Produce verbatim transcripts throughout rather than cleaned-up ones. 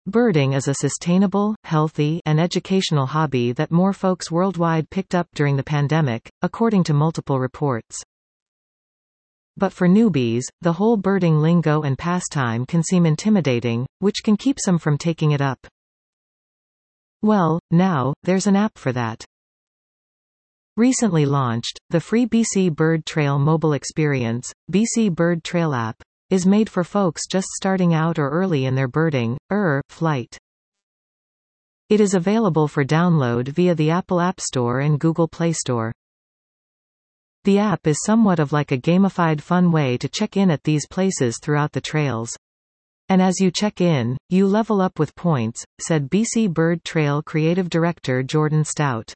Birding is a sustainable, healthy, and educational hobby that more folks worldwide picked up during the pandemic, according to multiple reports. But for newbies, the whole birding lingo and pastime can seem intimidating, which can keep some from taking it up. Well, now, there's an app for that. Recently launched, the free B C Bird Trail mobile experience, B C Bird Trail app, is made for folks just starting out or early in their birding, er, flight. It is available for download via the Apple App Store and Google Play Store. The app is somewhat of like a gamified fun way to check in at these places throughout the trails. And as you check in, you level up with points, said B C Bird Trail Creative Director Jordan Stout.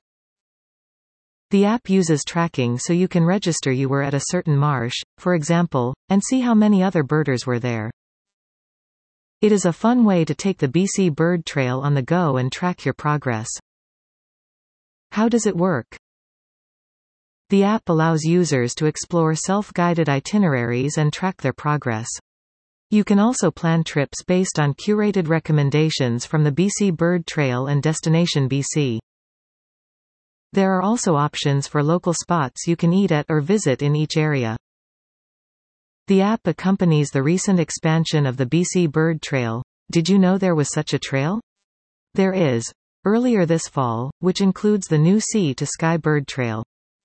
The app uses tracking so you can register you were at a certain marsh, for example, and see how many other birders were there. It is a fun way to take the B C Bird Trail on the go and track your progress. How does it work? The app allows users to explore self-guided itineraries and track their progress. You can also plan trips based on curated recommendations from the B C Bird Trail and Destination B C. There are also options for local spots you can eat at or visit in each area. The app accompanies the recent expansion of the B C Bird Trail. Did you know there was such a trail? There is. Earlier this fall, which includes the new Sea to Sky Bird Trail.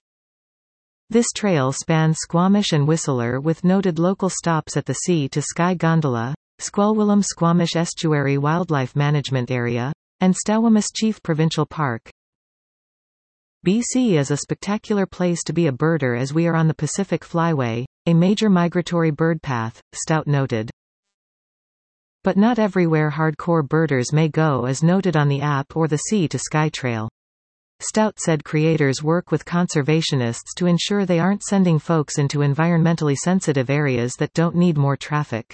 This trail spans Squamish and Whistler with noted local stops at the Sea to Sky Gondola, Squelwillam Squamish Estuary Wildlife Management Area, and Stawamus Chief Provincial Park. B C is a spectacular place to be a birder as we are on the Pacific Flyway, a major migratory bird path, Stout noted. But not everywhere hardcore birders may go as noted on the app or the Sea to Sky Trail. Stout said creators work with conservationists to ensure they aren't sending folks into environmentally sensitive areas that don't need more traffic.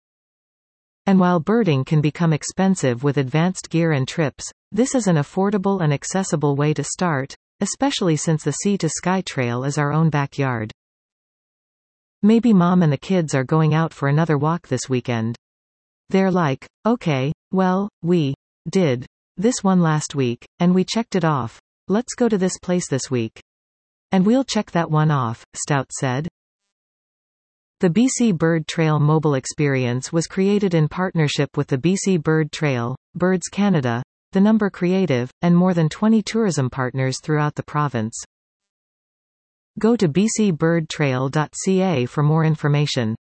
And while birding can become expensive with advanced gear and trips, this is an affordable and accessible way to start, especially since the Sea to Sky Trail is our own backyard. Maybe mom and the kids are going out for another walk this weekend. They're like, okay, well, we did this one last week, and we checked it off. Let's go to this place this week. And we'll check that one off, Stout said. The B C Bird Trail mobile experience was created in partnership with the B C Bird Trail, Birds Canada, The Number Creative, and more than twenty tourism partners throughout the province. Go to b c bird trail dot c a for more information.